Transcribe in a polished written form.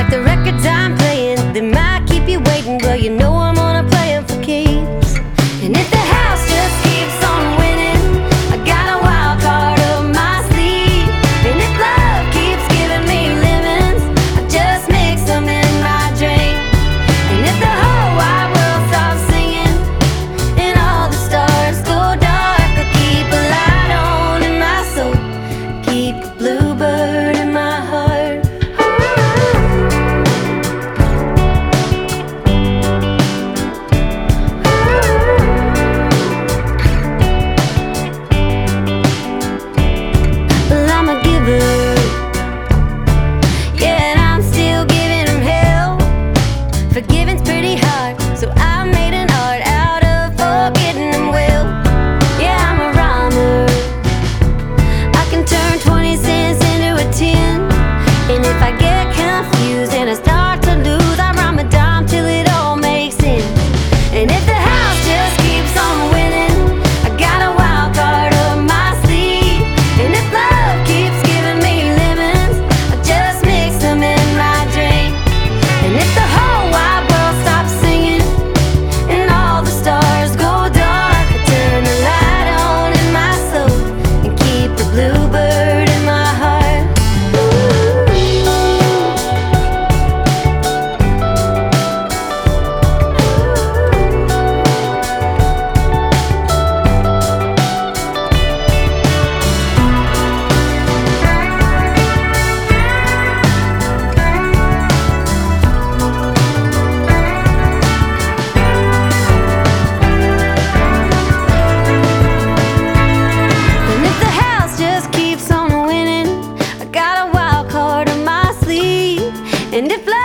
like the records I'm playing. They might keep you waiting, but you know I'm gonna play 'em for keeps. And if the house just keeps on winning, I got a wild card up my sleeve. And if love keeps giving me lemons, I just mix them in my drink. And if the whole wide world stops singing and all the stars go dark, I keep a light on in my soul, keep a bluebird in my heart. Well, I'm a giver, yeah, and I'm still giving 'em hell. Forgiving's pretty hard, so I made an art out of forgetting them well. Yeah, I'm a rhymer, I can turn 20 cents into a 10. And if I get confused and I start to lose, I rhyme a dime till it all makes sense. And if the house just keeps on winning, I got a wild card up my sleeve. And if love keeps giving me lemons, I just mix them in my drink. And if the whole wide world stops singing and all the stars go dark, I turn the light on in my soul and keep the bluebird in my heart. And if the house just keeps on winning, I got a wild card on my sleeve. And if love